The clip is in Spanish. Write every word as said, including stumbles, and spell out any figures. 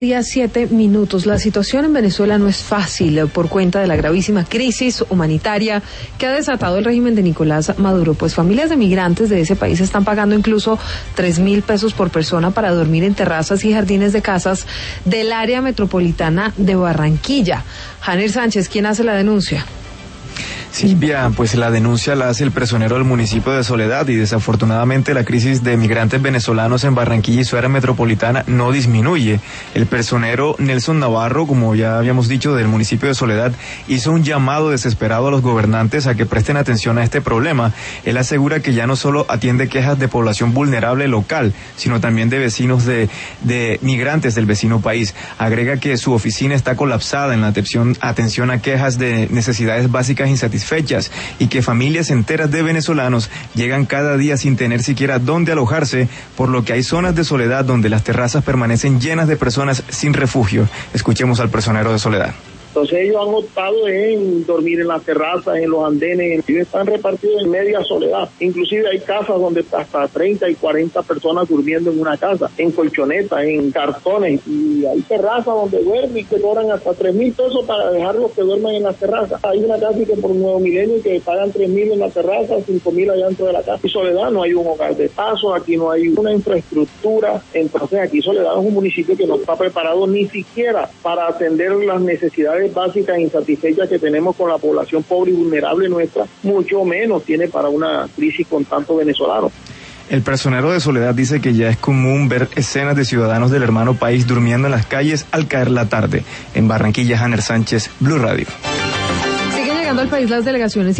Día siete minutos. La situación en Venezuela no es fácil por cuenta de la gravísima crisis humanitaria que ha desatado el régimen de Nicolás Maduro. Pues familias de migrantes de ese país están pagando incluso tres mil pesos por persona para dormir en terrazas y jardines de casas del área metropolitana de Barranquilla. Janer Sánchez, ¿quién hace la denuncia? Silvia, pues la denuncia la hace el personero del municipio de Soledad y desafortunadamente la crisis de migrantes venezolanos en Barranquilla y su área metropolitana no disminuye. El personero Nelson Navarro, como ya habíamos dicho, del municipio de Soledad, hizo un llamado desesperado a los gobernantes a que presten atención a este problema. Él asegura que ya no solo atiende quejas de población vulnerable local, sino también de vecinos de, de migrantes del vecino país. Agrega que su oficina está colapsada en la atención, atención a quejas de necesidades básicas insatisfechas fechas y que familias enteras de venezolanos llegan cada día sin tener siquiera dónde alojarse, por lo que hay zonas de Soledad donde las terrazas permanecen llenas de personas sin refugio. Escuchemos al personero de Soledad. Entonces ellos han optado en dormir en las terrazas, en los andenes, y están repartidos en media Soledad. Inclusive hay casas donde hasta treinta y cuarenta personas durmiendo en una casa, en colchonetas, en cartones, y hay terrazas donde duermen y que cobran hasta tres mil pesos para dejarlos que duerman en las terrazas. Hay una casa que por Nuevo Milenio que pagan tres mil en la terraza, cinco mil allá dentro de la casa. Y Soledad no hay un hogar de paso, aquí no hay una infraestructura. Entonces aquí Soledad es un municipio que no está preparado ni siquiera para atender las necesidades básicas e insatisfechas que tenemos con la población pobre y vulnerable nuestra, mucho menos tiene para una crisis con tantos venezolanos. El personero de Soledad dice que ya es común ver escenas de ciudadanos del hermano país durmiendo en las calles al caer la tarde. En Barranquilla, Janer Sánchez, Blue Radio. Siguen llegando al país las delegaciones